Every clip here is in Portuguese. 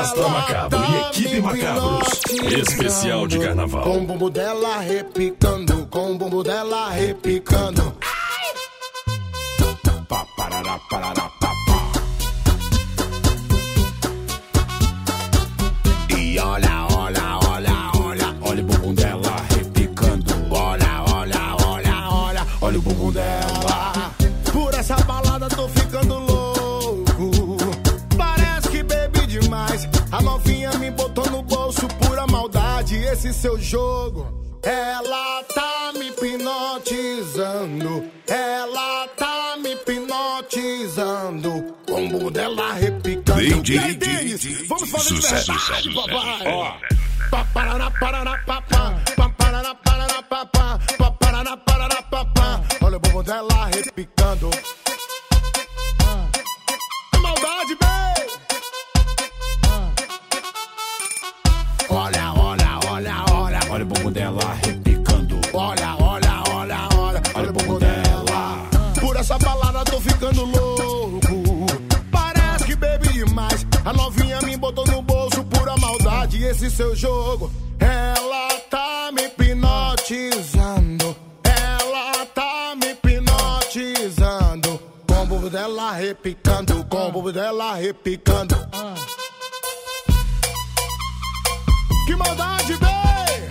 Astro Macabro e Equipe Macabros. Especial de carnaval. Com o bumbum dela repicando, com o bumbum dela repicando. Pá, parará, parará, pá, pá. E olha, olha, olha, olha, olha o bumbum dela repicando. Olha, olha, olha, olha, olha o bumbum dela. Por essa balada tô ficando louco. Parece que bebi demais. A novinha me botou no bolso, pura maldade, esse seu jogo. Ela tá me hipnotizando. Ela tá me hipnotizando. Com o bumbum dela repicando. Vamos fazer sucesso, verdade, papai. Ó. Parará, parará, papá. Parará, parará, papá. Parará, parará, papá. Olha o bumbum dela repicando. Maldade, bem. Olha, olha, olha, olha. Olha o bumbum dela repicando. Olha, olha, olha, olha. Olha o bumbum dela. Por essa balada tô ficando louco. Parece que bebi demais. A novinha me botou no bolso, pura maldade, esse seu jogo. Ela tá me hipnotizando. Ela tá me hipnotizando. Com o bumbum dela repicando. Com o bumbum dela repicando. Que maldade, véi!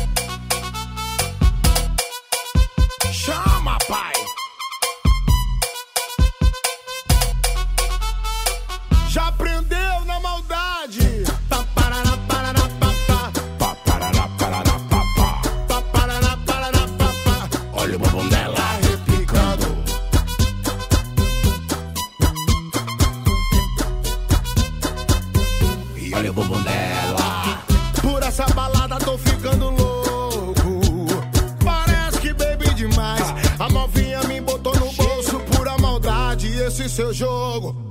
Chama, pai! Já aprendeu na maldade? Parará, parará, papá. Parará, parará, papá. Parará, parará, papá. Olha o bumbum dela repicando. E olha o bumbum dela. Por essa balada tô ficando louco. Parece que bebi demais. A novinha me botou no bolso, pura maldade, esse seu jogo.